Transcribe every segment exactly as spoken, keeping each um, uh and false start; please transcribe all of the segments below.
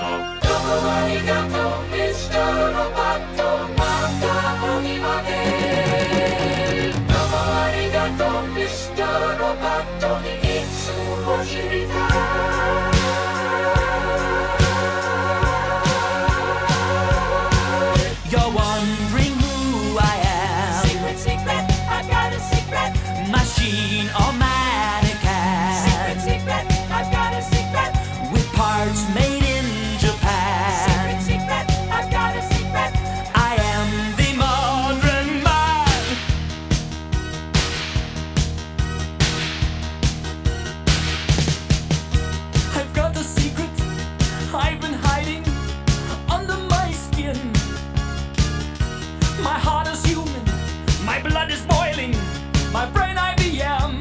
Dopo arigato, mister Roboto, manca onimane. Dopo arigato, mister Roboto, hitsu o shiritai. You're wondering who I am. Secret, secret, I got a secret. Machine or mannequin. Secret, secret, I got a secret. With parts made in Japan. Secret, secret, I got a secret. I am the modern man. I've got a secret I've been hiding under my skin. My heart is human, my blood is boiling, my brain I B M.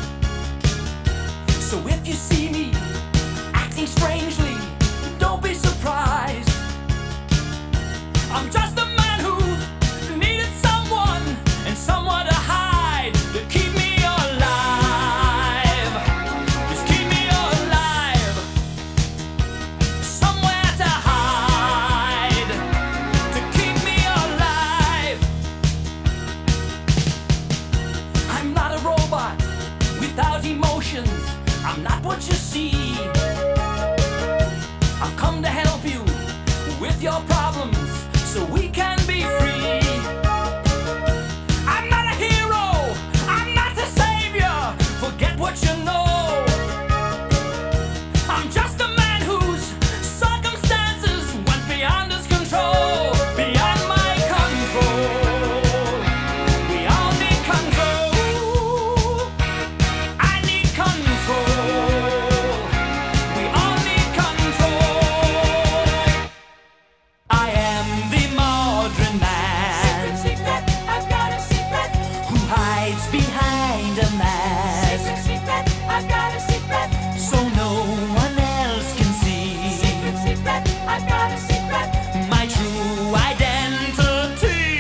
So if you see me acting strangely, don't be surprised. I'm just a man who needed someone and someone to hide, to keep me alive. Just keep me alive. Somewhere to hide, to keep me alive. I'm not a robot without emotions. I'm not what you see. I've come to help you with your problems so we can be free. I'm not a hero, I'm not a savior. Forget what you know. I'm just a man whose circumstances went beyond his control, beyond my control. We all need control. I need control. We all need control. I am the modern man. Secret, secret, I've got a secret. Who hides behind a mask Secret, secret, I've got a secret. so no one else can see Secret, secret, I've got a secret. my true identity.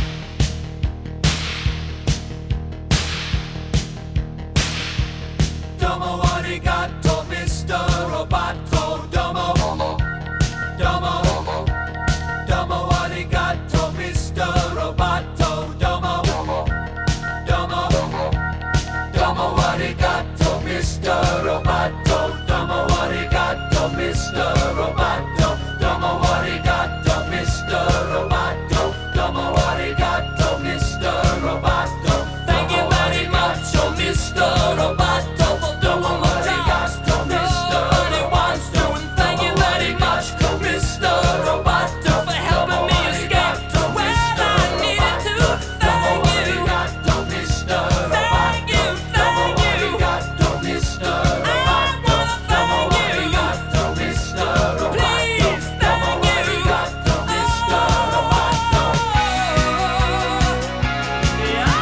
Domo arigato, mister Roboto. Domo, domo, domo arigato, mister Roboto. Domo, domo, domo arigato, mister Roboto. Domo arigato, mister Roboto. Domo arigato, mister Roboto. Domo arigato, mister Roboto. Thank you very much, oh mister Roboto, for doing what arigato, mister Roboto. And thank you very much, mister Roboto, for helping me escape to where I needed to. Thank you, mister Thank you, thank you, mister I wanna thank you, mister Please, thank you, mister Roboto. Yeah.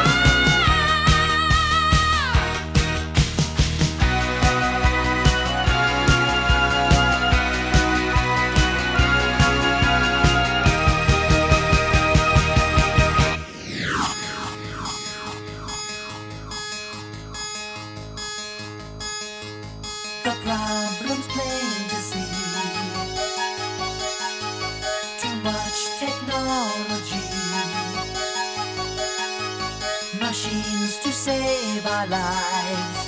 The problem's plain to see. Too much technology. Machines to save our lives.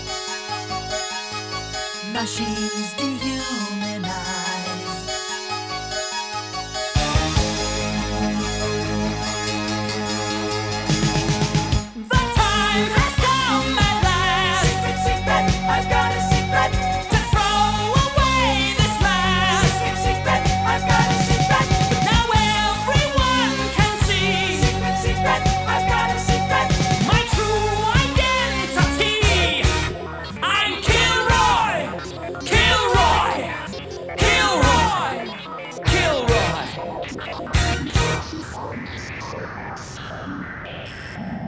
Machines dehumanize. The time has come at last. Secret, secret, I've got a secret. To throw away this mask. Secret, secret, I've got a secret. Now everyone can see Secret, secret, I've got a secret. my true identity. I'm Kilroy, Kilroy, Kilroy, Kilroy.